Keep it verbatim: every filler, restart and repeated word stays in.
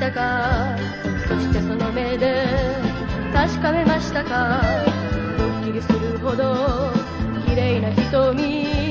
したか、そしてその目で確かめましたか、ドッキリするほど綺麗な瞳